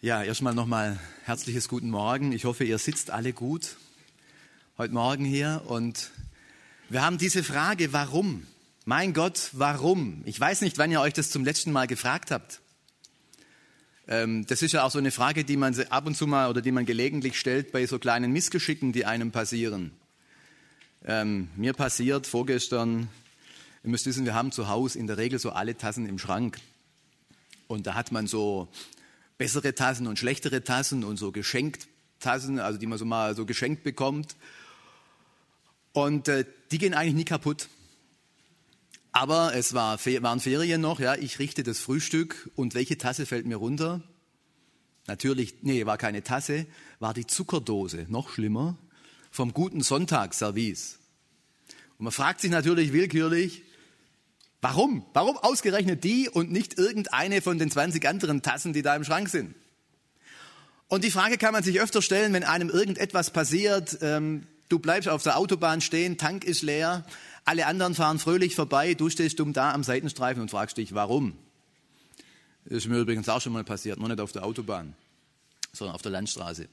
Ja, erstmal nochmal herzliches Guten Morgen. Ich hoffe, ihr sitzt alle gut heute Morgen hier. Und wir haben diese Frage, warum? Mein Gott, warum? Ich weiß nicht, wann ihr euch das zum letzten Mal gefragt habt. Das ist ja auch so eine Frage, die man ab und zu mal oder die man gelegentlich stellt bei so kleinen Missgeschicken, die einem passieren. Mir passiert vorgestern, ihr müsst wissen, wir haben zu Hause in der Regel so alle Tassen im Schrank. Und da hat man so bessere Tassen und schlechtere Tassen und so Geschenktassen, also die man so mal so geschenkt bekommt. Und die gehen eigentlich nie kaputt. Aber es waren Ferien noch, ja, ich richte das Frühstück und welche Tasse fällt mir runter? Natürlich, war keine Tasse, war die Zuckerdose, noch schlimmer, vom guten Sonntagsservice. Und man fragt sich natürlich willkürlich, warum? Warum ausgerechnet die und nicht irgendeine von den 20 anderen Tassen, die da im Schrank sind? Und die Frage kann man sich öfter stellen, wenn einem irgendetwas passiert. Du bleibst auf der Autobahn stehen, Tank ist leer, alle anderen fahren fröhlich vorbei, du stehst dumm da am Seitenstreifen und fragst dich, warum? Das ist mir übrigens auch schon mal passiert, nur nicht auf der Autobahn, sondern auf der Landstraße.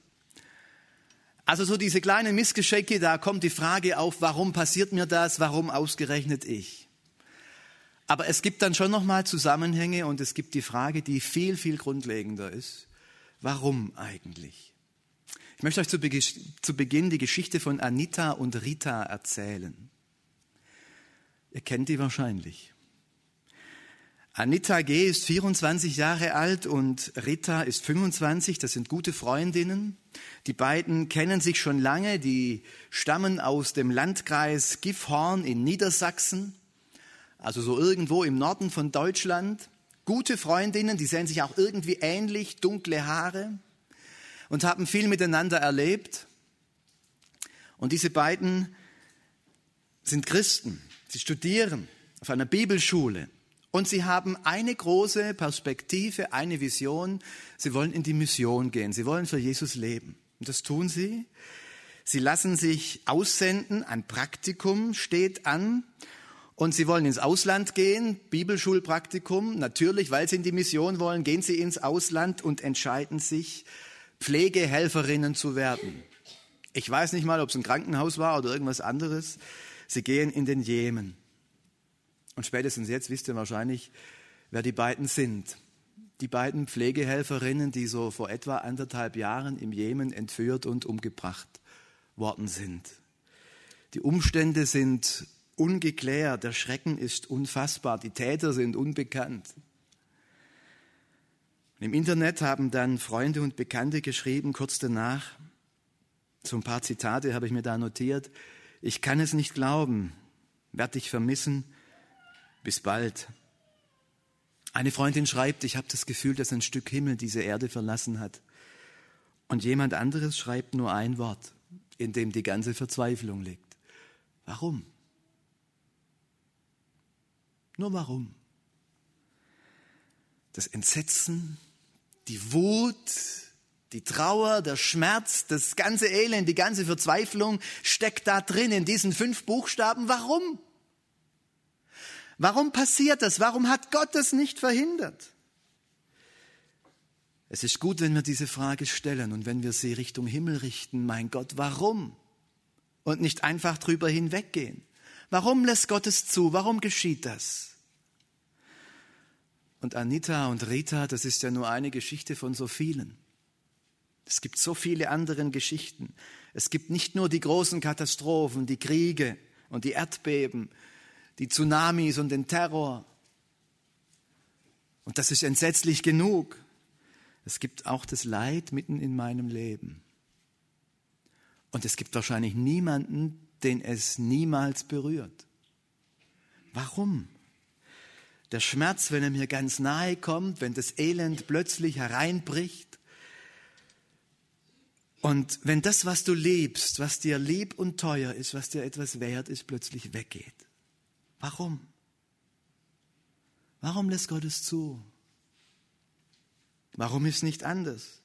Also so diese kleinen Missgeschicke, da kommt die Frage auf, warum passiert mir das, warum ausgerechnet ich? Aber es gibt dann schon nochmal Zusammenhänge und es gibt die Frage, die viel, viel grundlegender ist. Warum eigentlich? Ich möchte euch zu Beginn die Geschichte von Anita und Rita erzählen. Ihr kennt die wahrscheinlich. Anita G. ist 24 Jahre alt und Rita ist 25. Das sind gute Freundinnen. Die beiden kennen sich schon lange. Die stammen aus dem Landkreis Gifhorn in Niedersachsen. Also so irgendwo im Norden von Deutschland. Gute Freundinnen, die sehen sich auch irgendwie ähnlich, dunkle Haare und haben viel miteinander erlebt. Und diese beiden sind Christen. Sie studieren auf einer Bibelschule und sie haben eine große Perspektive, eine Vision. Sie wollen in die Mission gehen, sie wollen für Jesus leben. Und das tun sie. Sie lassen sich aussenden, ein Praktikum steht an. Und sie wollen ins Ausland gehen, Bibelschulpraktikum. Natürlich, weil sie in die Mission wollen, gehen sie ins Ausland und entscheiden sich, Pflegehelferinnen zu werden. Ich weiß nicht mal, ob es ein Krankenhaus war oder irgendwas anderes. Sie gehen in den Jemen. Und spätestens jetzt wisst ihr wahrscheinlich, wer die beiden sind. Die beiden Pflegehelferinnen, die so vor etwa 1,5 Jahren im Jemen entführt und umgebracht worden sind. Die Umstände sind ungeklärt, der Schrecken ist unfassbar, die Täter sind unbekannt. Im Internet haben dann Freunde und Bekannte geschrieben, kurz danach, so ein paar Zitate habe ich mir da notiert. Ich kann es nicht glauben, werde dich vermissen, bis bald. Eine Freundin schreibt, ich habe das Gefühl, dass ein Stück Himmel diese Erde verlassen hat. Und jemand anderes schreibt nur ein Wort, in dem die ganze Verzweiflung liegt. Warum? Nur warum? Das Entsetzen, die Wut, die Trauer, der Schmerz, das ganze Elend, die ganze Verzweiflung steckt da drin in diesen 5 Buchstaben. Warum? Warum passiert das? Warum hat Gott das nicht verhindert? Es ist gut, wenn wir diese Frage stellen und wenn wir sie Richtung Himmel richten. Mein Gott, warum? Und nicht einfach drüber hinweggehen. Warum lässt Gott es zu? Warum geschieht das? Und Anita und Rita, das ist ja nur eine Geschichte von so vielen. Es gibt so viele andere Geschichten. Es gibt nicht nur die großen Katastrophen, die Kriege und die Erdbeben, die Tsunamis und den Terror. Und das ist entsetzlich genug. Es gibt auch das Leid mitten in meinem Leben. Und es gibt wahrscheinlich niemanden, den es niemals berührt. Warum? Der Schmerz, wenn er mir ganz nahe kommt, wenn das Elend plötzlich hereinbricht. Und wenn das, was du liebst, was dir lieb und teuer ist, was dir etwas wert ist, plötzlich weggeht. Warum? Warum lässt Gott es zu? Warum ist nicht anders?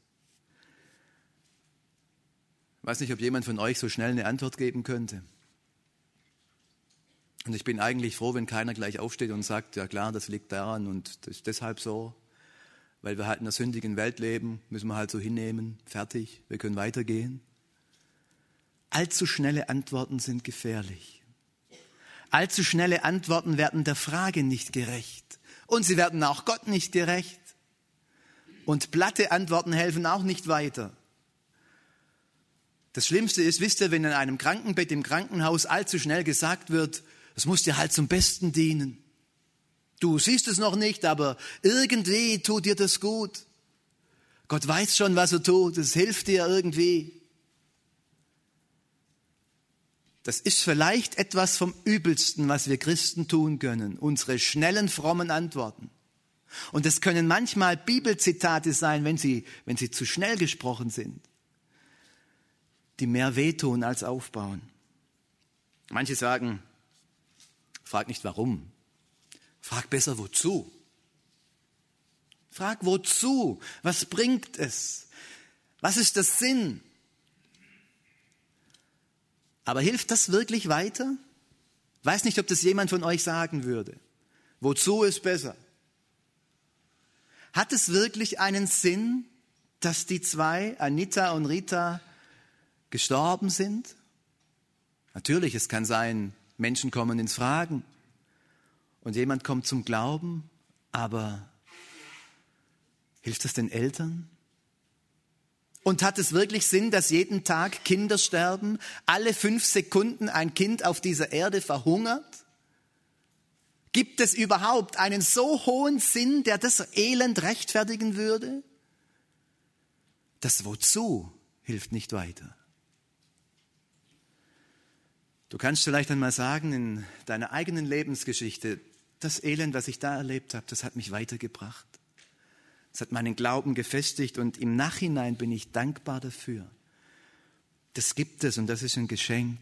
Ich weiß nicht, ob jemand von euch so schnell eine Antwort geben könnte. Und ich bin eigentlich froh, wenn keiner gleich aufsteht und sagt, ja klar, das liegt daran und das ist deshalb so. weil wir halt in einer sündigen Welt leben, müssen wir halt so hinnehmen, fertig, wir können weitergehen. Allzu schnelle Antworten sind gefährlich. Allzu schnelle Antworten werden der Frage nicht gerecht. Und sie werden auch Gott nicht gerecht. Und platte Antworten helfen auch nicht weiter. Das Schlimmste ist, wisst ihr, wenn in einem Krankenbett im Krankenhaus allzu schnell gesagt wird, es muss dir halt zum Besten dienen. Du siehst es noch nicht, aber irgendwie tut dir das gut. Gott weiß schon, was er tut, es hilft dir irgendwie. Das ist vielleicht etwas vom Übelsten, was wir Christen tun können, unsere schnellen, frommen Antworten. Und es können manchmal Bibelzitate sein, wenn sie zu schnell gesprochen sind, die mehr wehtun als aufbauen. Manche sagen, frag nicht warum, frag besser wozu. Frag wozu, was bringt es, was ist der Sinn? Aber hilft das wirklich weiter? Ich weiß nicht, ob das jemand von euch sagen würde. Wozu ist besser? Hat es wirklich einen Sinn, dass die zwei, Anita und Rita, gestorben sind? Natürlich, es kann sein, Menschen kommen ins Fragen und jemand kommt zum Glauben, aber hilft das den Eltern? Und hat es wirklich Sinn, dass jeden Tag Kinder sterben, alle 5 Sekunden ein Kind auf dieser Erde verhungert? Gibt es überhaupt einen so hohen Sinn, der das Elend rechtfertigen würde? Das Wozu hilft nicht weiter. Du kannst vielleicht einmal sagen, in deiner eigenen Lebensgeschichte, das Elend, was ich da erlebt habe, das hat mich weitergebracht. Es hat meinen Glauben gefestigt und im Nachhinein bin ich dankbar dafür. Das gibt es und das ist ein Geschenk.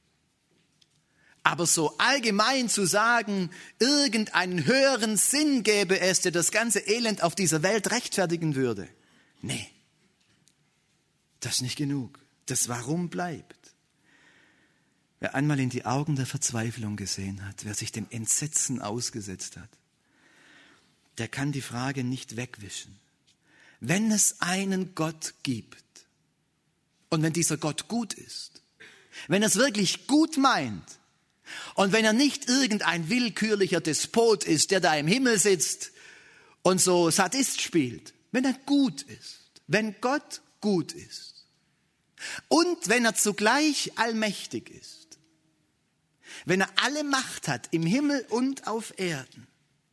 Aber so allgemein zu sagen, irgendeinen höheren Sinn gäbe es, der das ganze Elend auf dieser Welt rechtfertigen würde. Nee, das ist nicht genug. Das Warum bleibt. Wer einmal in die Augen der Verzweiflung gesehen hat, wer sich dem Entsetzen ausgesetzt hat, der kann die Frage nicht wegwischen. Wenn es einen Gott gibt und wenn dieser Gott gut ist, wenn er es wirklich gut meint und wenn er nicht irgendein willkürlicher Despot ist, der da im Himmel sitzt und so Sadist spielt, wenn er gut ist, wenn Gott gut ist und wenn er zugleich allmächtig ist, wenn er alle Macht hat im Himmel und auf Erden,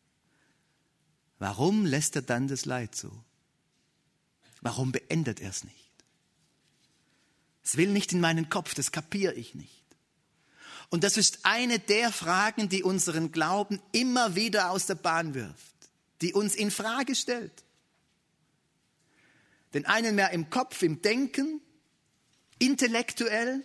warum lässt er dann das Leid zu? Warum beendet er es nicht? Es will nicht in meinen Kopf, das kapiere ich nicht. Und das ist eine der Fragen, die unseren Glauben immer wieder aus der Bahn wirft, die uns in Frage stellt. Den einen mehr im Kopf, im Denken, intellektuell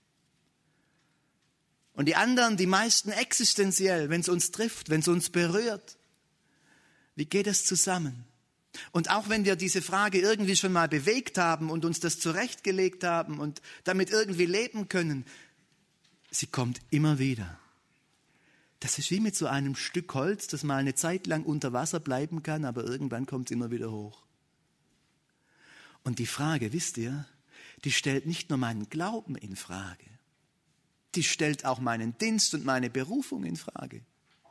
und die anderen, die meisten existenziell, wenn es uns trifft, wenn es uns berührt. Wie geht es zusammen? Und auch wenn wir diese Frage irgendwie schon mal bewegt haben und uns das zurechtgelegt haben und damit irgendwie leben können, sie kommt immer wieder. Das ist wie mit so einem Stück Holz, das mal eine Zeit lang unter Wasser bleiben kann, aber irgendwann kommt es immer wieder hoch. Und die Frage, wisst ihr, die stellt nicht nur meinen Glauben in Frage, die stellt auch meinen Dienst und meine Berufung in Frage.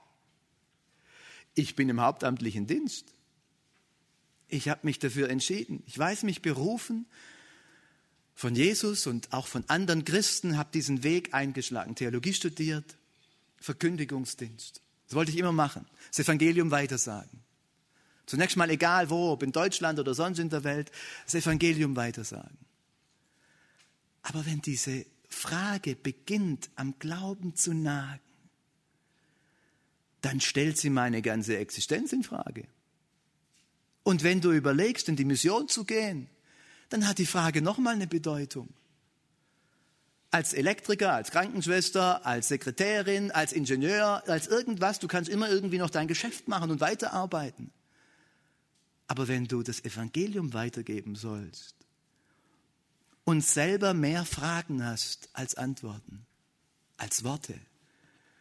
Ich bin im hauptamtlichen Dienst. Ich habe mich dafür entschieden. Ich weiß mich berufen von Jesus und auch von anderen Christen, habe diesen Weg eingeschlagen, Theologie studiert, Verkündigungsdienst. Das wollte ich immer machen, das Evangelium weitersagen. Zunächst mal egal wo, ob in Deutschland oder sonst in der Welt, das Evangelium weitersagen. Aber wenn diese Frage beginnt, am Glauben zu nagen, dann stellt sie meine ganze Existenz in Frage. Und wenn du überlegst, in die Mission zu gehen, dann hat die Frage nochmal eine Bedeutung. Als Elektriker, als Krankenschwester, als Sekretärin, als Ingenieur, als irgendwas, du kannst immer irgendwie noch dein Geschäft machen und weiterarbeiten. Aber wenn du das Evangelium weitergeben sollst und selber mehr Fragen hast als Antworten, als Worte,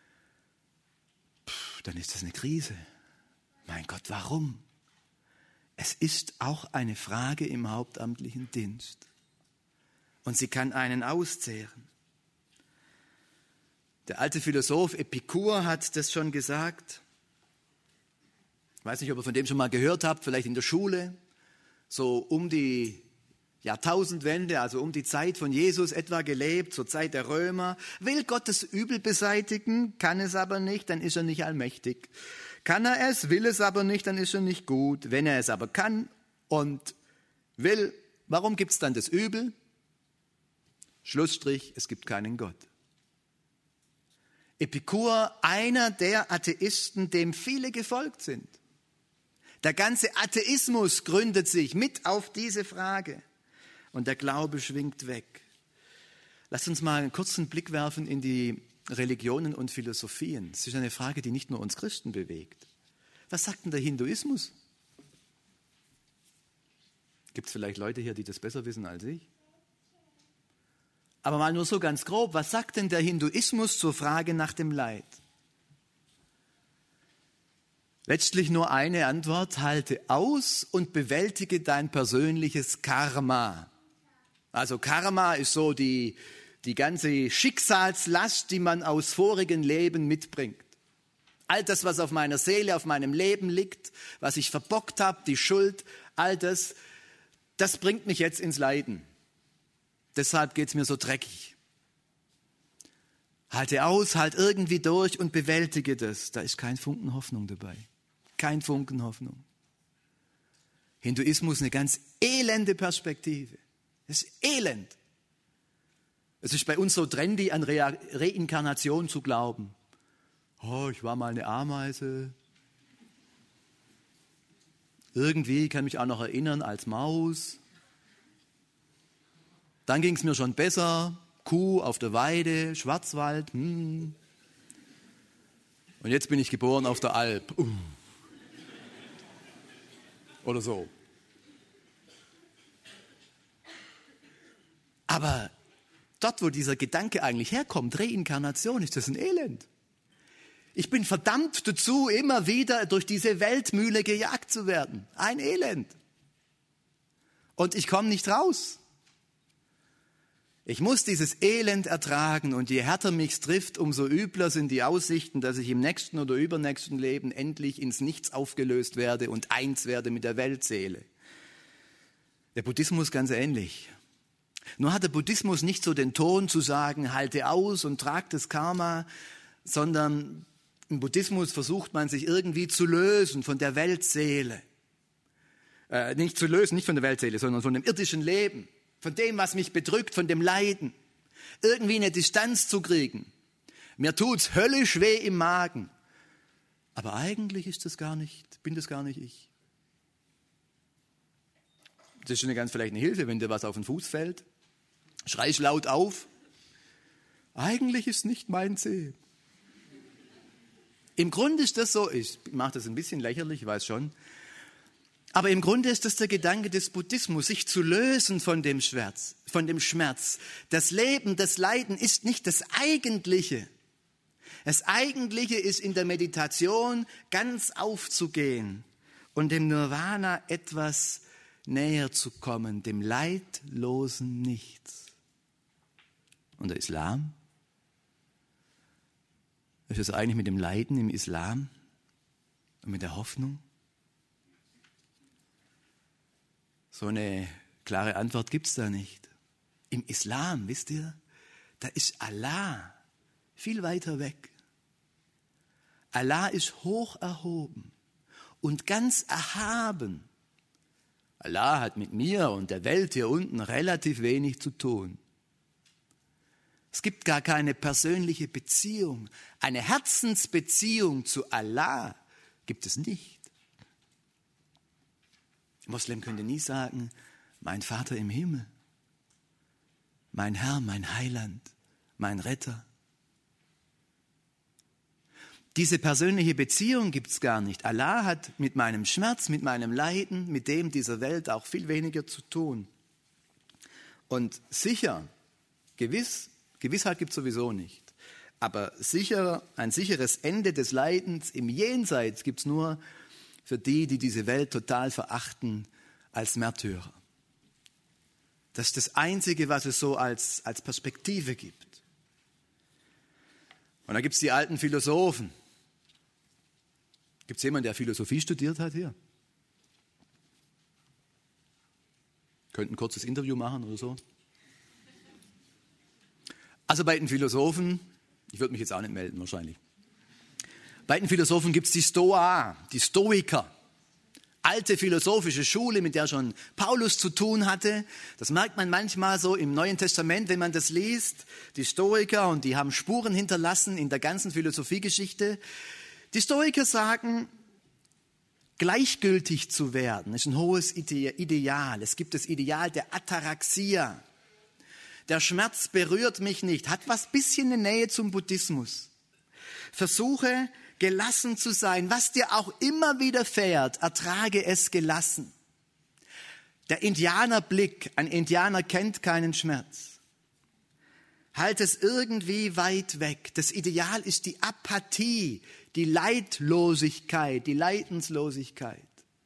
dann ist das eine Krise. Mein Gott, warum? Es ist auch eine Frage im hauptamtlichen Dienst. Und sie kann einen auszehren. Der alte Philosoph Epikur hat das schon gesagt. Ich weiß nicht, ob ihr von dem schon mal gehört habt, vielleicht in der Schule. So um die Jahrtausendwende, also um die Zeit von Jesus etwa gelebt, zur Zeit der Römer. Will Gott das Übel beseitigen, kann es aber nicht, dann ist er nicht allmächtig. Kann er es, will es aber nicht, dann ist er nicht gut. Wenn er es aber kann und will, warum gibt es dann das Übel? Schlussstrich, es gibt keinen Gott. Epikur, einer der Atheisten, dem viele gefolgt sind. Der ganze Atheismus gründet sich mit auf diese Frage. Und der Glaube schwingt weg. Lasst uns mal einen kurzen Blick werfen in die Religionen und Philosophien. Es ist eine Frage, die nicht nur uns Christen bewegt. Was sagt denn der Hinduismus? Gibt es vielleicht Leute hier, die das besser wissen als ich? Aber mal nur so ganz grob, was sagt denn der Hinduismus zur Frage nach dem Leid? Letztlich nur eine Antwort: Halte aus und bewältige dein persönliches Karma. Also Karma ist so die ganze Schicksalslast, die man aus vorigen Leben mitbringt. All das, was auf meiner Seele, auf meinem Leben liegt, was ich verbockt habe, die Schuld, all das bringt mich jetzt ins Leiden. Deshalb geht es mir so dreckig. Halte aus, halt irgendwie durch und bewältige das. Da ist kein Funken Hoffnung dabei. Kein Funken Hoffnung. Hinduismus eine ganz elende Perspektive. Das ist elend. Es ist bei uns so trendy, an Reinkarnation zu glauben. Oh, ich war mal eine Ameise. Irgendwie kann mich auch noch erinnern als Maus. Dann ging es mir schon besser. Kuh auf der Weide, Schwarzwald. Und jetzt bin ich geboren auf der Alp. Oder so. Aber dort, wo dieser Gedanke eigentlich herkommt, Reinkarnation, ist das ein Elend. Ich bin verdammt dazu, immer wieder durch diese Weltmühle gejagt zu werden. Ein Elend. Und ich komme nicht raus. Ich muss dieses Elend ertragen und je härter mich's trifft, umso übler sind die Aussichten, dass ich im nächsten oder übernächsten Leben endlich ins Nichts aufgelöst werde und eins werde mit der Weltseele. Der Buddhismus ganz ähnlich. Nur hat der Buddhismus nicht so den Ton zu sagen, halte aus und trag das Karma, sondern im Buddhismus versucht man sich irgendwie zu lösen von der Weltseele. Nicht von der Weltseele, sondern von dem irdischen Leben. Von dem, was mich bedrückt, von dem Leiden. Irgendwie eine Distanz zu kriegen. Mir tut's höllisch weh im Magen. Aber eigentlich bin das gar nicht ich. Das ist schon vielleicht eine Hilfe, wenn dir was auf den Fuß fällt. Schreist laut auf. Eigentlich ist nicht mein Zeh. Im Grunde ist das so, ich mache das ein bisschen lächerlich, ich weiß schon. Aber im Grunde ist das der Gedanke des Buddhismus, sich zu lösen von dem Schmerz. Das Leben, das Leiden ist nicht das Eigentliche. Das Eigentliche ist in der Meditation ganz aufzugehen und dem Nirvana etwas näher zu kommen, dem leidlosen Nichts. Und der Islam? Was ist das eigentlich mit dem Leiden im Islam und mit der Hoffnung? So eine klare Antwort gibt es da nicht. Im Islam, wisst ihr, da ist Allah viel weiter weg. Allah ist hoch erhoben und ganz erhaben. Allah hat mit mir und der Welt hier unten relativ wenig zu tun. Es gibt gar keine persönliche Beziehung. Eine Herzensbeziehung zu Allah gibt es nicht. Moslem könnte nie sagen, mein Vater im Himmel, mein Herr, mein Heiland, mein Retter. Diese persönliche Beziehung gibt es gar nicht. Allah hat mit meinem Schmerz, mit meinem Leiden, mit dem dieser Welt auch viel weniger zu tun. Und Gewissheit gibt es sowieso nicht. Aber ein sicheres Ende des Leidens im Jenseits gibt es nur für die, die diese Welt total verachten, als Märtyrer. Das ist das Einzige, was es so als Perspektive gibt. Und da gibt es die alten Philosophen. Gibt es jemanden, der Philosophie studiert hat hier? Könnten ein kurzes Interview machen oder so. Also bei den Philosophen, ich würde mich jetzt auch nicht melden wahrscheinlich. Bei den Philosophen gibt es die Stoa, die Stoiker. Alte philosophische Schule, mit der schon Paulus zu tun hatte. Das merkt man manchmal so im Neuen Testament, wenn man das liest. Die Stoiker, und die haben Spuren hinterlassen in der ganzen Philosophiegeschichte. Die Stoiker sagen, gleichgültig zu werden ist ein hohes Ideal. Es gibt das Ideal der Ataraxia. Der Schmerz berührt mich nicht. Hat was bisschen eine Nähe zum Buddhismus. Versuche gelassen zu sein, was dir auch immer widerfährt, ertrage es gelassen. Der Indianerblick, ein Indianer kennt keinen Schmerz. Halt es irgendwie weit weg. Das Ideal ist die Apathie, die Leidlosigkeit, die Leidenslosigkeit.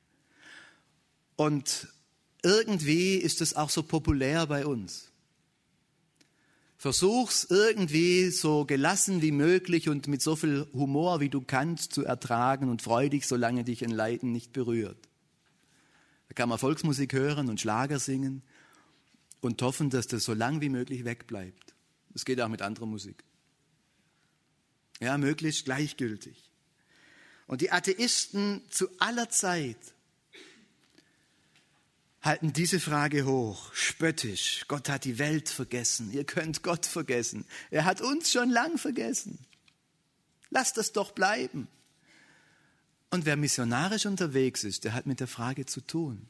Und irgendwie ist es auch so populär bei uns. Versuch's irgendwie so gelassen wie möglich und mit so viel Humor, wie du kannst, zu ertragen und freu dich, solange dich ein Leiden nicht berührt. Da kann man Volksmusik hören und Schlager singen und hoffen, dass das so lang wie möglich wegbleibt. Das geht auch mit anderer Musik. Ja, möglichst gleichgültig. Und die Atheisten zu aller Zeit halten diese Frage hoch, spöttisch. Gott hat die Welt vergessen. Ihr könnt Gott vergessen. Er hat uns schon lang vergessen. Lasst das doch bleiben. Und wer missionarisch unterwegs ist, der hat mit der Frage zu tun.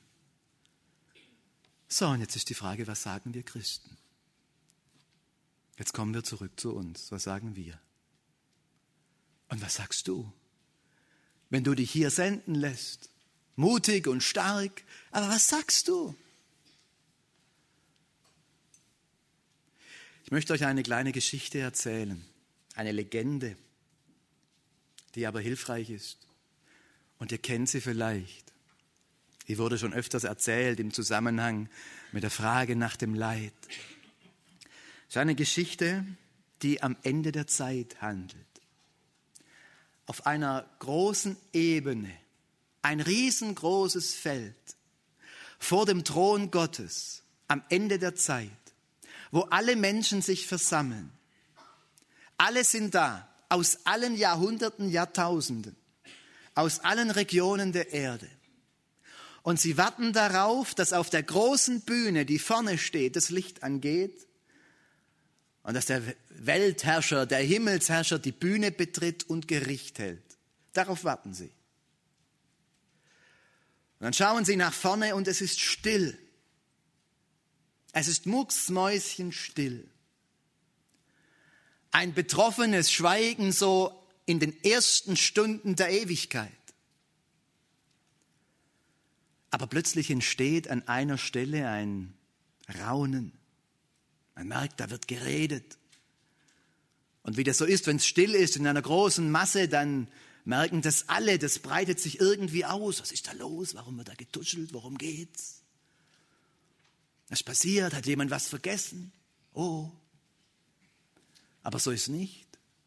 So, und jetzt ist die Frage, was sagen wir Christen? Jetzt kommen wir zurück zu uns. Was sagen wir? Und was sagst du? Wenn du dich hier senden lässt, mutig und stark, aber was sagst du? Ich möchte euch eine kleine Geschichte erzählen, eine Legende, die aber hilfreich ist. Und ihr kennt sie vielleicht. Die wurde schon öfters erzählt im Zusammenhang mit der Frage nach dem Leid. Es ist eine Geschichte, die am Ende der Zeit handelt. Auf einer großen Ebene, ein riesengroßes Feld vor dem Thron Gottes am Ende der Zeit, wo alle Menschen sich versammeln. Alle sind da, aus allen Jahrhunderten, Jahrtausenden, aus allen Regionen der Erde. Und sie warten darauf, dass auf der großen Bühne, die vorne steht, das Licht angeht und dass der Weltherrscher, der Himmelsherrscher die Bühne betritt und Gericht hält. Darauf warten sie. Und dann schauen sie nach vorne und es ist still. Es ist mucksmäuschenstill. Ein betroffenes Schweigen so in den ersten Stunden der Ewigkeit. Aber plötzlich entsteht an einer Stelle ein Raunen. Man merkt, da wird geredet. Und wie das so ist, wenn es still ist in einer großen Masse, dann merken das alle, das breitet sich irgendwie aus. Was ist da los? Warum wird da getuschelt? Worum geht's? Was ist passiert? Hat jemand was vergessen? Oh. Aber so ist nicht.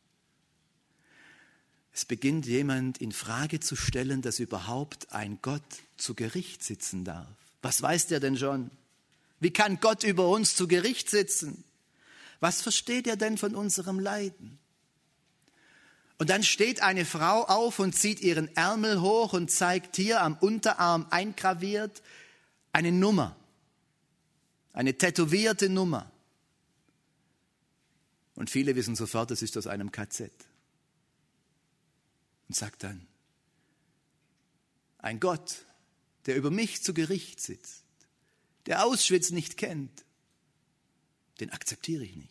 Es beginnt jemand in Frage zu stellen, dass überhaupt ein Gott zu Gericht sitzen darf. Was weiß der denn schon? Wie kann Gott über uns zu Gericht sitzen? Was versteht er denn von unserem Leiden? Und dann steht eine Frau auf und zieht ihren Ärmel hoch und zeigt hier am Unterarm eingraviert eine Nummer, eine tätowierte Nummer. Und viele wissen sofort, das ist aus einem KZ. Und sagt dann, ein Gott, der über mich zu Gericht sitzt, der Auschwitz nicht kennt, den akzeptiere ich nicht.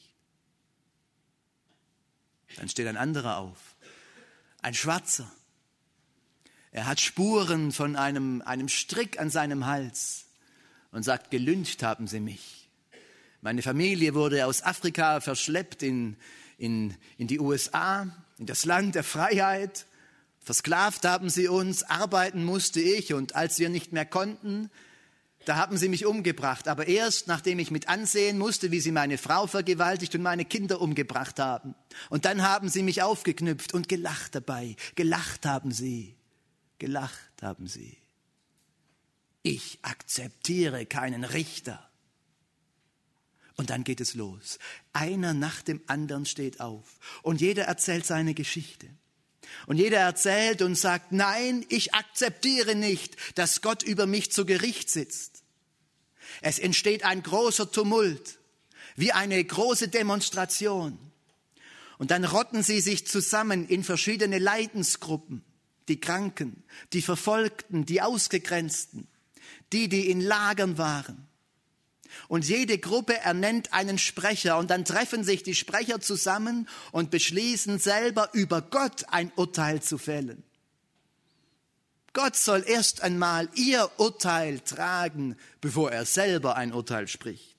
Dann steht ein anderer auf, ein Schwarzer. Er hat Spuren von einem Strick an seinem Hals und sagt, gelyncht haben sie mich. Meine Familie wurde aus Afrika verschleppt in die USA, in das Land der Freiheit, Versklavt haben sie uns, arbeiten musste ich und als wir nicht mehr konnten, da haben sie mich umgebracht. Aber erst nachdem ich mit ansehen musste, wie sie meine Frau vergewaltigt und meine Kinder umgebracht haben. Und dann haben sie mich aufgeknüpft und gelacht dabei. Gelacht haben sie. Gelacht haben sie. Ich akzeptiere keinen Richter. Und dann geht es los. Einer nach dem anderen steht auf. Und jeder erzählt seine Geschichte. Und jeder erzählt und sagt, nein, ich akzeptiere nicht, dass Gott über mich zu Gericht sitzt. Es entsteht ein großer Tumult, wie eine große Demonstration. Und dann rotten sie sich zusammen in verschiedene Leidensgruppen. Die Kranken, die Verfolgten, die Ausgegrenzten, die in Lagern waren. Und jede Gruppe ernennt einen Sprecher und dann treffen sich die Sprecher zusammen und beschließen selber über Gott ein Urteil zu fällen. Gott soll erst einmal ihr Urteil tragen, bevor er selber ein Urteil spricht.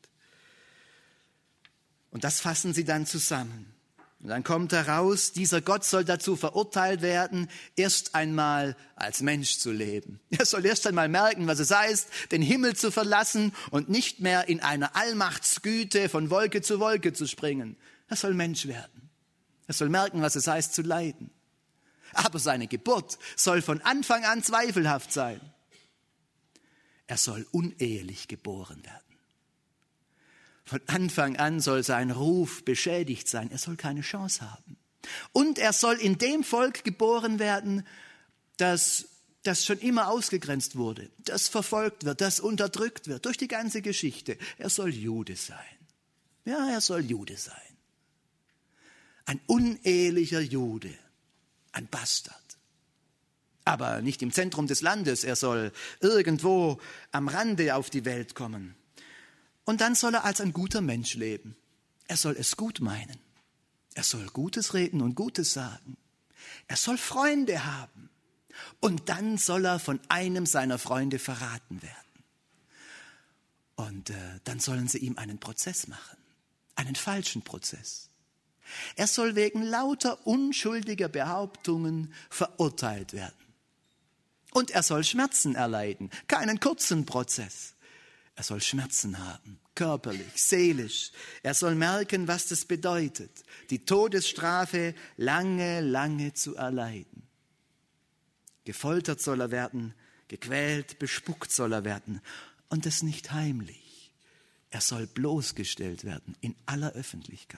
Und das fassen sie dann zusammen. Und dann kommt heraus, dieser Gott soll dazu verurteilt werden, erst einmal als Mensch zu leben. Er soll erst einmal merken, was es heißt, den Himmel zu verlassen und nicht mehr in einer Allmachtsgüte von Wolke zu Wolke zu springen. Er soll Mensch werden. Er soll merken, was es heißt, zu leiden. Aber seine Geburt soll von Anfang an zweifelhaft sein. Er soll unehelich geboren werden. Von Anfang an soll sein Ruf beschädigt sein. Er soll keine Chance haben. Und er soll in dem Volk geboren werden, das schon immer ausgegrenzt wurde, das verfolgt wird, das unterdrückt wird durch die ganze Geschichte. Er soll Jude sein. Ja, er soll Jude sein. Ein unehelicher Jude, ein Bastard. Aber nicht im Zentrum des Landes. Er soll irgendwo am Rande auf die Welt kommen. Und dann soll er als ein guter Mensch leben. Er soll es gut meinen. Er soll Gutes reden und Gutes sagen. Er soll Freunde haben. Und dann soll er von einem seiner Freunde verraten werden. Und dann sollen sie ihm einen Prozess machen. Einen falschen Prozess. Er soll wegen lauter unschuldiger Behauptungen verurteilt werden. Und er soll Schmerzen erleiden. Keinen kurzen Prozess. Er soll Schmerzen haben, körperlich, seelisch. Er soll merken, was das bedeutet, die Todesstrafe lange, lange zu erleiden. Gefoltert soll er werden, gequält, bespuckt soll er werden. Und das nicht heimlich. Er soll bloßgestellt werden in aller Öffentlichkeit.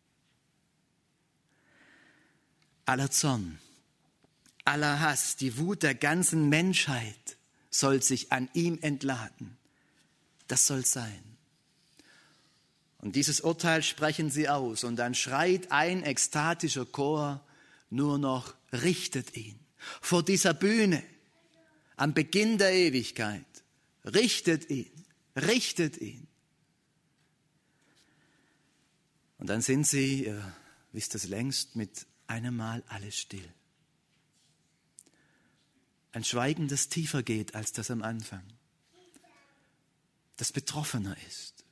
Aller Zorn, aller Hass, die Wut der ganzen Menschheit soll sich an ihm entladen. Das soll sein. Und dieses Urteil sprechen sie aus. Und dann schreit ein ekstatischer Chor nur noch, richtet ihn. Vor dieser Bühne, am Beginn der Ewigkeit. Richtet ihn, richtet ihn. Und dann sind sie, ihr wisst es längst, mit einem Mal alle still. Ein Schweigen, das tiefer geht als das am Anfang. Das betroffener ist.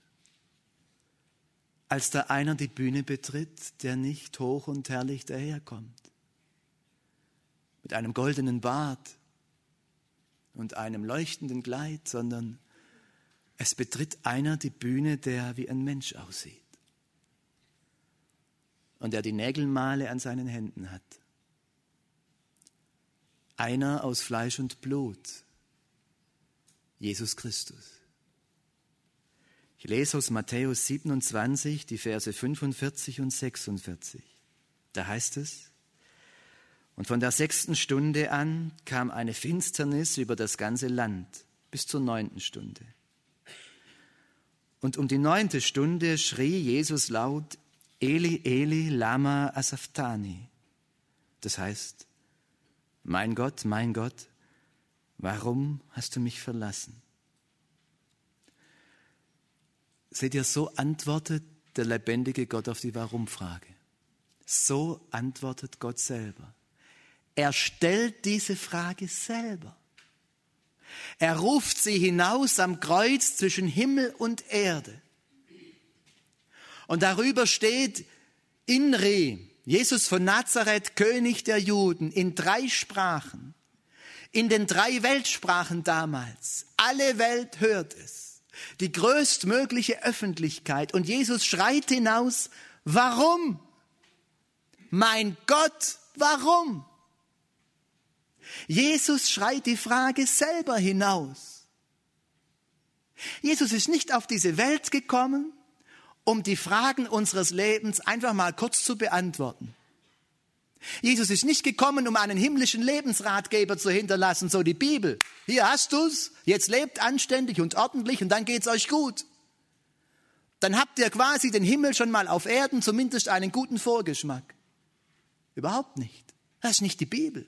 Als da einer die Bühne betritt, der nicht hoch und herrlich daherkommt. Mit einem goldenen Bart und einem leuchtenden Kleid, sondern es betritt einer die Bühne, der wie ein Mensch aussieht. Und der die Nägelmale an seinen Händen hat. Einer aus Fleisch und Blut, Jesus Christus. Ich lese aus Matthäus 27, die Verse 45 und 46. Da heißt es, und von der 6. Stunde an kam eine Finsternis über das ganze Land bis zur 9. Stunde. Und um die 9. Stunde schrie Jesus laut, Eli, Eli, lama asafthani. Das heißt, mein Gott, warum hast du mich verlassen? Seht ihr, so antwortet der lebendige Gott auf die Warum-Frage. So antwortet Gott selber. Er stellt diese Frage selber. Er ruft sie hinaus am Kreuz zwischen Himmel und Erde. Und darüber steht INRI, Jesus von Nazareth, König der Juden, in 3 Sprachen, in den 3 Weltsprachen damals. Alle Welt hört es. Die größtmögliche Öffentlichkeit. Und Jesus schreit hinaus, warum? Mein Gott, warum? Jesus schreit die Frage selber hinaus. Jesus ist nicht auf diese Welt gekommen, um die Fragen unseres Lebens einfach mal kurz zu beantworten. Jesus ist nicht gekommen, um einen himmlischen Lebensratgeber zu hinterlassen, so die Bibel. Hier hast du's, jetzt lebt anständig und ordentlich und dann geht's euch gut. Dann habt ihr quasi den Himmel schon mal auf Erden, zumindest einen guten Vorgeschmack. Überhaupt nicht. Das ist nicht die Bibel.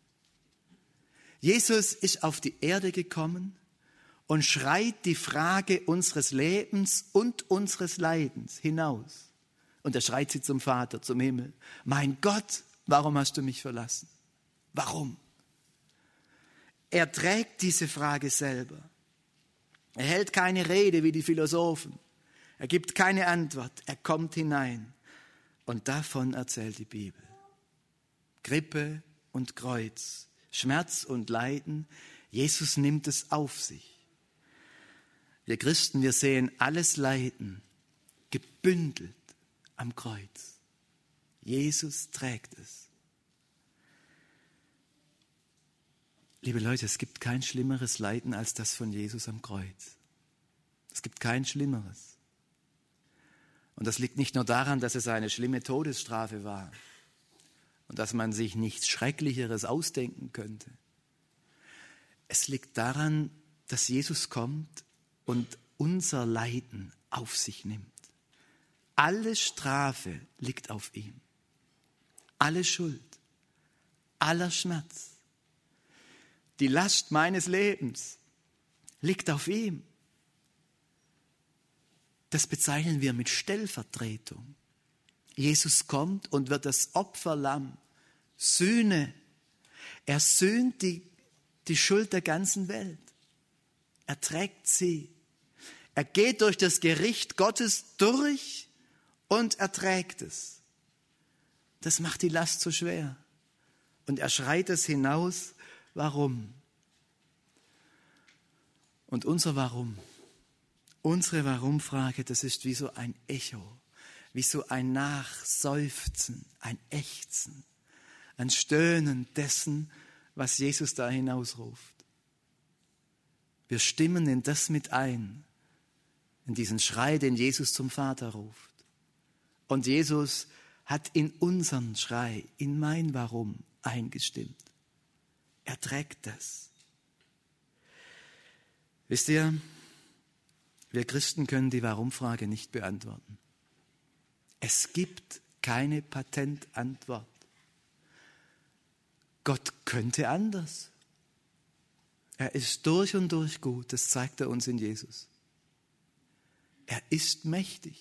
Jesus ist auf die Erde gekommen und schreit die Frage unseres Lebens und unseres Leidens hinaus. Und er schreit sie zum Vater, zum Himmel. Mein Gott, warum hast du mich verlassen? Warum? Er trägt diese Frage selber. Er hält keine Rede wie die Philosophen. Er gibt keine Antwort. Er kommt hinein. Und davon erzählt die Bibel. Krippe und Kreuz, Schmerz und Leiden. Jesus nimmt es auf sich. Wir Christen, wir sehen alles Leiden gebündelt am Kreuz. Jesus trägt es. Liebe Leute, es gibt kein schlimmeres Leiden als das von Jesus am Kreuz. Es gibt kein schlimmeres. Und das liegt nicht nur daran, dass es eine schlimme Todesstrafe war und dass man sich nichts Schrecklicheres ausdenken könnte. Es liegt daran, dass Jesus kommt und unser Leiden auf sich nimmt. Alle Strafe liegt auf ihm. Alle Schuld, aller Schmerz. Die Last meines Lebens liegt auf ihm. Das bezeichnen wir mit Stellvertretung. Jesus kommt und wird das Opferlamm, Sühne. Er sühnt die Schuld der ganzen Welt. Er trägt sie. Er geht durch das Gericht Gottes durch und er trägt es. Das macht die Last so schwer. Und er schreit es hinaus, warum? Und unser Warum, unsere Warum-Frage, das ist wie so ein Echo, wie so ein Nachseufzen, ein Ächzen, ein Stöhnen dessen, was Jesus da hinausruft. Wir stimmen in das mit ein, in diesen Schrei, den Jesus zum Vater ruft. Und Jesus hat in unseren Schrei, in mein Warum eingestimmt. Er trägt das. Wisst ihr, wir Christen können die Warum-Frage nicht beantworten. Es gibt keine Patentantwort. Gott könnte anders. Er ist durch und durch gut, das zeigt er uns in Jesus. Er ist mächtig.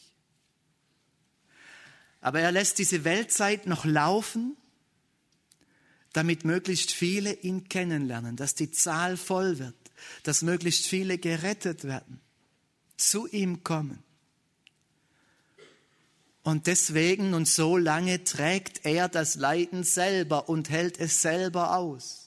Aber er lässt diese Weltzeit noch laufen, damit möglichst viele ihn kennenlernen, dass die Zahl voll wird, dass möglichst viele gerettet werden, zu ihm kommen. Und deswegen und so lange trägt er das Leiden selber und hält es selber aus.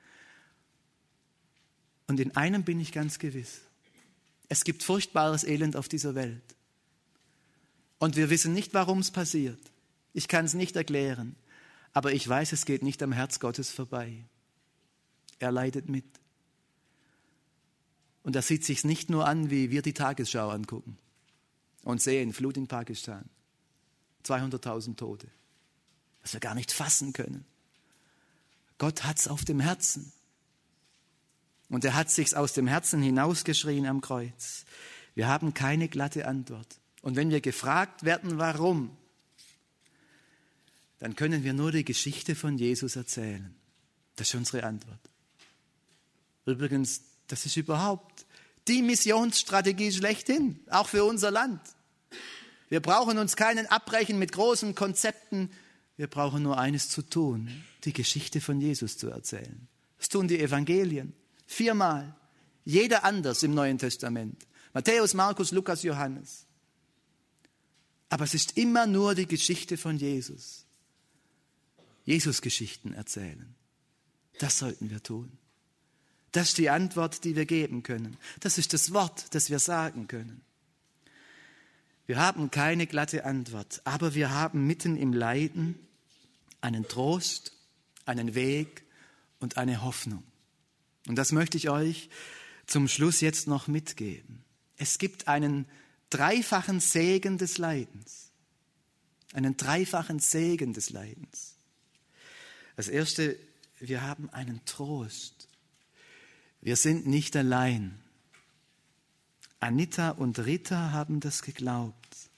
Und in einem bin ich ganz gewiss. Es gibt furchtbares Elend auf dieser Welt. Und wir wissen nicht, warum es passiert. Ich kann es nicht erklären. Aber ich weiß, es geht nicht am Herz Gottes vorbei. Er leidet mit. Und er sieht sich nicht nur an, wie wir die Tagesschau angucken und sehen, Flut in Pakistan, 200.000 Tote, was wir gar nicht fassen können. Gott hat es auf dem Herzen. Und er hat sich's aus dem Herzen hinausgeschrien am Kreuz. Wir haben keine glatte Antwort. Und wenn wir gefragt werden, warum, dann können wir nur die Geschichte von Jesus erzählen. Das ist unsere Antwort. Übrigens, das ist überhaupt die Missionsstrategie schlechthin, auch für unser Land. Wir brauchen uns keinen abbrechen mit großen Konzepten. Wir brauchen nur eines zu tun, die Geschichte von Jesus zu erzählen. Das tun die Evangelien. 4-mal. Jeder anders im Neuen Testament. Matthäus, Markus, Lukas, Johannes. Aber es ist immer nur die Geschichte von Jesus. Jesus-Geschichten erzählen. Das sollten wir tun. Das ist die Antwort, die wir geben können. Das ist das Wort, das wir sagen können. Wir haben keine glatte Antwort, aber wir haben mitten im Leiden einen Trost, einen Weg und eine Hoffnung. Und das möchte ich euch zum Schluss jetzt noch mitgeben. Es gibt einen dreifachen Segen des Leidens. Einen dreifachen Segen des Leidens. Das erste, wir haben einen Trost. Wir sind nicht allein. Anita und Rita haben das geglaubt.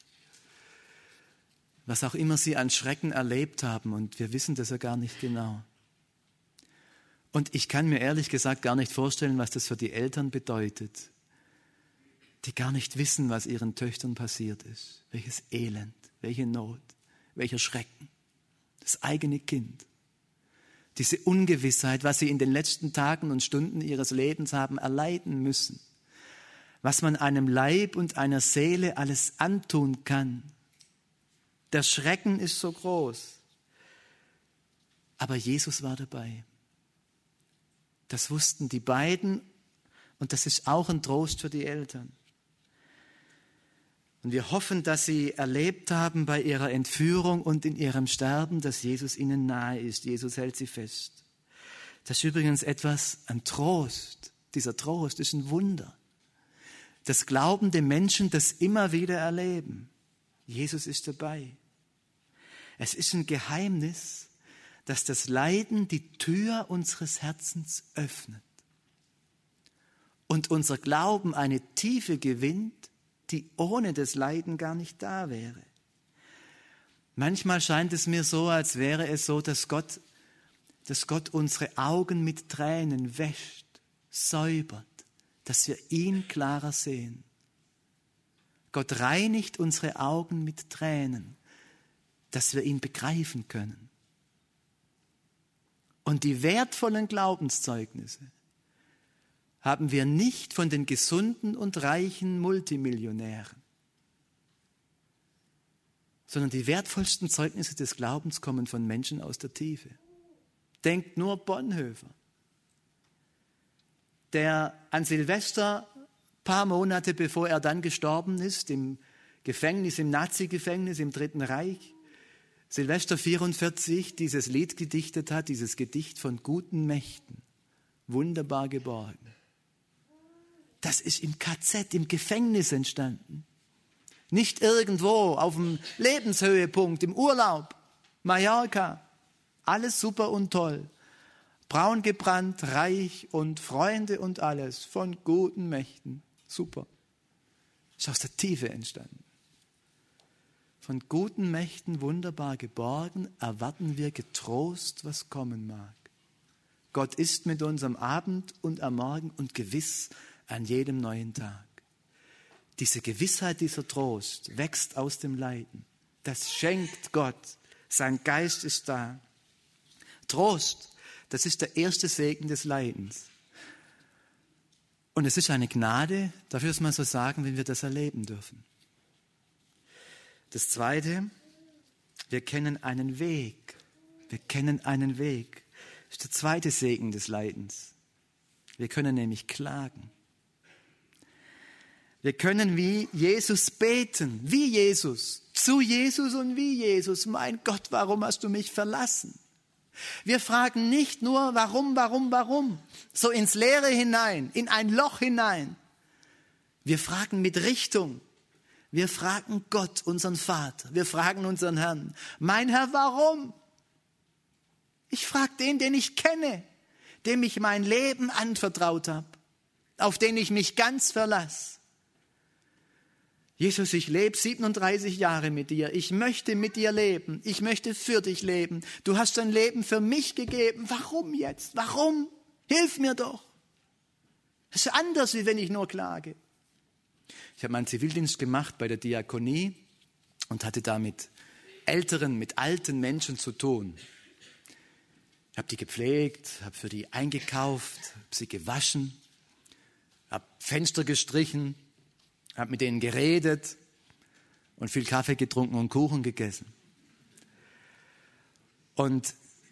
Was auch immer sie an Schrecken erlebt haben, und wir wissen das ja gar nicht genau. Und ich kann mir ehrlich gesagt gar nicht vorstellen, was das für die Eltern bedeutet, die gar nicht wissen, was ihren Töchtern passiert ist. Welches Elend, welche Not, welcher Schrecken. Das eigene Kind. Diese Ungewissheit, was sie in den letzten Tagen und Stunden ihres Lebens haben erleiden müssen. Was man einem Leib und einer Seele alles antun kann. Der Schrecken ist so groß. Aber Jesus war dabei. Das wussten die beiden und das ist auch ein Trost für die Eltern. Und wir hoffen, dass sie erlebt haben bei ihrer Entführung und in ihrem Sterben, dass Jesus ihnen nahe ist. Jesus hält sie fest. Das ist übrigens ein Trost. Dieser Trost ist ein Wunder. Das glaubende Menschen das immer wieder erleben. Jesus ist dabei. Es ist ein Geheimnis, dass das Leiden die Tür unseres Herzens öffnet und unser Glauben eine Tiefe gewinnt, die ohne das Leiden gar nicht da wäre. Manchmal scheint es mir so, als wäre es so, dass Gott unsere Augen mit Tränen wäscht, säubert, dass wir ihn klarer sehen. Gott reinigt unsere Augen mit Tränen, dass wir ihn begreifen können. Und die wertvollen Glaubenszeugnisse haben wir nicht von den gesunden und reichen Multimillionären, sondern die wertvollsten Zeugnisse des Glaubens kommen von Menschen aus der Tiefe. Denkt nur Bonhoeffer, der an Silvester, paar Monate bevor er dann gestorben ist, im Gefängnis, im Nazi-Gefängnis im Dritten Reich, Silvester 44 dieses Lied gedichtet hat, dieses Gedicht von guten Mächten, wunderbar geborgen. Das ist im KZ, im Gefängnis entstanden. Nicht irgendwo auf dem Lebenshöhepunkt, im Urlaub, Mallorca. Alles super und toll. Braun gebrannt, reich und Freunde und alles von guten Mächten. Super. Ist aus der Tiefe entstanden. Von guten Mächten wunderbar geborgen, erwarten wir getrost, was kommen mag. Gott ist mit uns am Abend und am Morgen und gewiss an jedem neuen Tag. Diese Gewissheit, dieser Trost wächst aus dem Leiden. Das schenkt Gott. Sein Geist ist da. Trost, das ist der erste Segen des Leidens. Und es ist eine Gnade, darf ich das mal so sagen, wenn wir das erleben dürfen. Das Zweite, wir kennen einen Weg. Wir kennen einen Weg. Das ist der zweite Segen des Leidens. Wir können nämlich klagen. Wir können wie Jesus beten, wie Jesus, zu Jesus und wie Jesus. Mein Gott, warum hast du mich verlassen? Wir fragen nicht nur, warum, so ins Leere hinein, in ein Loch hinein. Wir fragen mit Richtung. Wir fragen Gott, unseren Vater. Wir fragen unseren Herrn. Mein Herr, warum? Ich frage den ich kenne, dem ich mein Leben anvertraut habe, auf den ich mich ganz verlasse. Jesus, ich lebe 37 Jahre mit dir. Ich möchte mit dir leben. Ich möchte für dich leben. Du hast dein Leben für mich gegeben. Warum jetzt? Warum? Hilf mir doch. Das ist anders, wie wenn ich nur klage. Ich habe meinen Zivildienst gemacht bei der Diakonie und hatte da mit alten Menschen zu tun. Ich habe die gepflegt, habe für die eingekauft, habe sie gewaschen, habe Fenster gestrichen, habe mit denen geredet und viel Kaffee getrunken und Kuchen gegessen. Und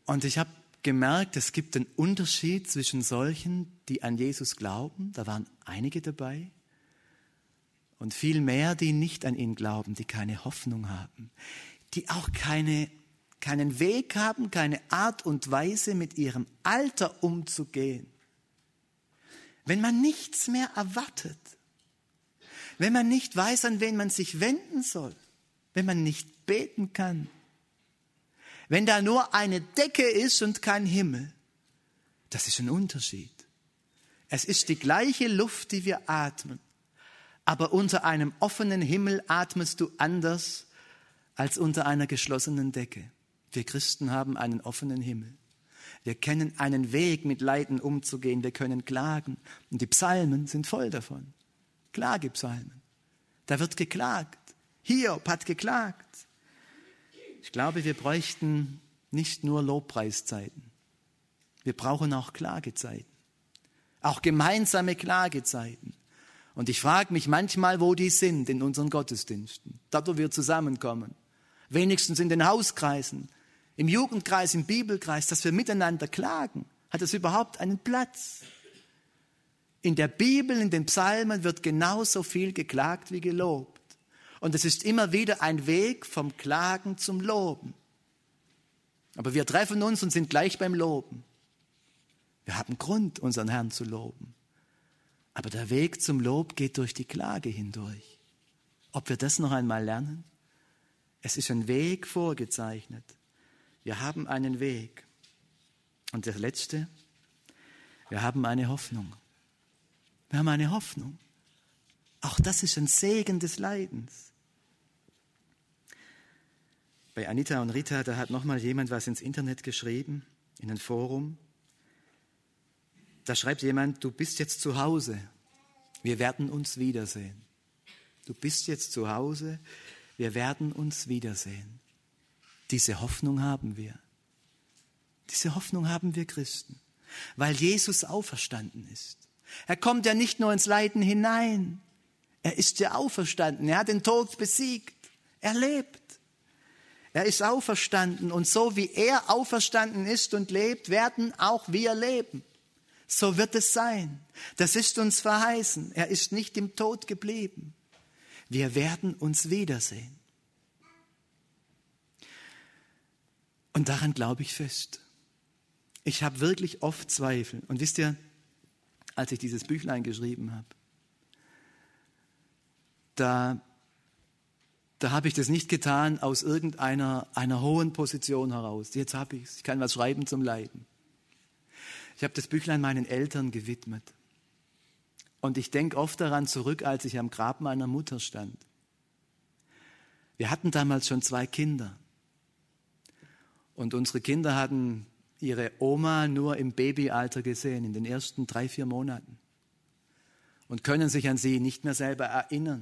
Und ich habe gemerkt, es gibt einen Unterschied zwischen solchen, die an Jesus glauben, da waren einige dabei, und viel mehr, die nicht an ihn glauben, die keine Hoffnung haben, die auch keinen Weg haben, keine Art und Weise, mit ihrem Alter umzugehen. Wenn man nichts mehr erwartet, wenn man nicht weiß, an wen man sich wenden soll, wenn man nicht beten kann, wenn da nur eine Decke ist und kein Himmel, das ist ein Unterschied. Es ist die gleiche Luft, die wir atmen, aber unter einem offenen Himmel atmest du anders als unter einer geschlossenen Decke. Wir Christen haben einen offenen Himmel. Wir kennen einen Weg, mit Leiden umzugehen. Wir können klagen. Und die Psalmen sind voll davon. Klagepsalmen. Da wird geklagt. Hiob hat geklagt. Ich glaube, wir bräuchten nicht nur Lobpreiszeiten. Wir brauchen auch Klagezeiten. Auch gemeinsame Klagezeiten. Und ich frage mich manchmal, wo die sind in unseren Gottesdiensten. Dort, wo wir zusammenkommen. Wenigstens in den Hauskreisen, im Jugendkreis, im Bibelkreis, dass wir miteinander klagen. Hat es überhaupt einen Platz? In der Bibel, in den Psalmen wird genauso viel geklagt wie gelobt. Und es ist immer wieder ein Weg vom Klagen zum Loben. Aber wir treffen uns und sind gleich beim Loben. Wir haben Grund, unseren Herrn zu loben. Aber der Weg zum Lob geht durch die Klage hindurch. Ob wir das noch einmal lernen? Es ist ein Weg vorgezeichnet. Wir haben einen Weg. Und das Letzte, wir haben eine Hoffnung. Wir haben eine Hoffnung. Auch das ist ein Segen des Leidens. Bei Anita und Rita, da hat nochmal jemand was ins Internet geschrieben, in ein Forum. Da schreibt jemand, du bist jetzt zu Hause, wir werden uns wiedersehen. Du bist jetzt zu Hause, wir werden uns wiedersehen. Diese Hoffnung haben wir. Diese Hoffnung haben wir Christen, weil Jesus auferstanden ist. Er kommt ja nicht nur ins Leiden hinein, er ist ja auferstanden, er hat den Tod besiegt, er lebt. Er ist auferstanden und so wie er auferstanden ist und lebt, werden auch wir leben. So wird es sein. Das ist uns verheißen. Er ist nicht im Tod geblieben. Wir werden uns wiedersehen. Und daran glaube ich fest. Ich habe wirklich oft Zweifel. Und wisst ihr, als ich dieses Büchlein geschrieben habe, da habe ich das nicht getan aus einer hohen Position heraus. Jetzt habe ich es. Ich kann was schreiben zum Leiden. Ich habe das Büchlein meinen Eltern gewidmet. Und ich denke oft daran zurück, als ich am Grab meiner Mutter stand. Wir hatten damals schon 2 Kinder. Und unsere Kinder hatten ihre Oma nur im Babyalter gesehen, in den ersten 3-4 Monaten. Und können sich an sie nicht mehr selber erinnern.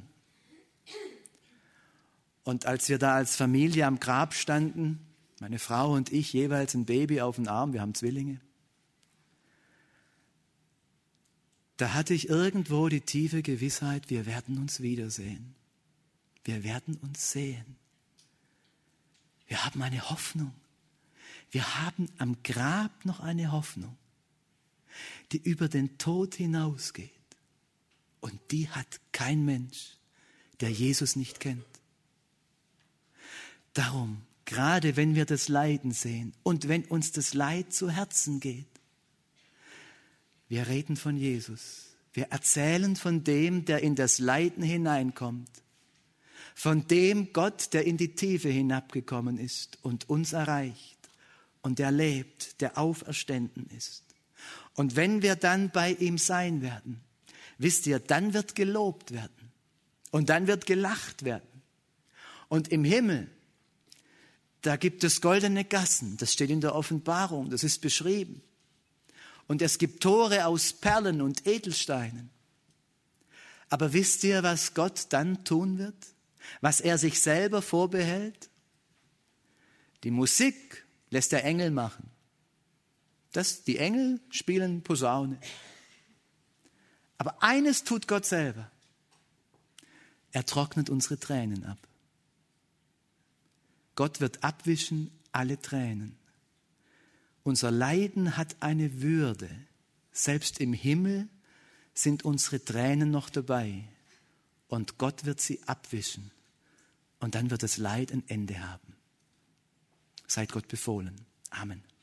Und als wir da als Familie am Grab standen, meine Frau und ich, jeweils ein Baby auf dem Arm, wir haben Zwillinge, da hatte ich irgendwo die tiefe Gewissheit, wir werden uns wiedersehen. Wir werden uns sehen. Wir haben eine Hoffnung. Wir haben am Grab noch eine Hoffnung, die über den Tod hinausgeht. Und die hat kein Mensch, der Jesus nicht kennt. Darum, gerade wenn wir das Leiden sehen und wenn uns das Leid zu Herzen geht, wir reden von Jesus. Wir erzählen von dem, der in das Leiden hineinkommt. Von dem Gott, der in die Tiefe hinabgekommen ist und uns erreicht. Und der lebt, der auferstanden ist. Und wenn wir dann bei ihm sein werden, wisst ihr, dann wird gelobt werden. Und dann wird gelacht werden. Und im Himmel, da gibt es goldene Gassen. Das steht in der Offenbarung, das ist beschrieben. Und es gibt Tore aus Perlen und Edelsteinen. Aber wisst ihr, was Gott dann tun wird? Was er sich selber vorbehält? Die Musik lässt der Engel machen. Die Engel spielen Posaune. Aber eines tut Gott selber. Er trocknet unsere Tränen ab. Gott wird abwischen alle Tränen. unser Leiden hat eine Würde. Selbst im Himmel sind unsere Tränen noch dabei. Und Gott wird sie abwischen. Und dann wird das Leid ein Ende haben. Seid Gott befohlen. Amen.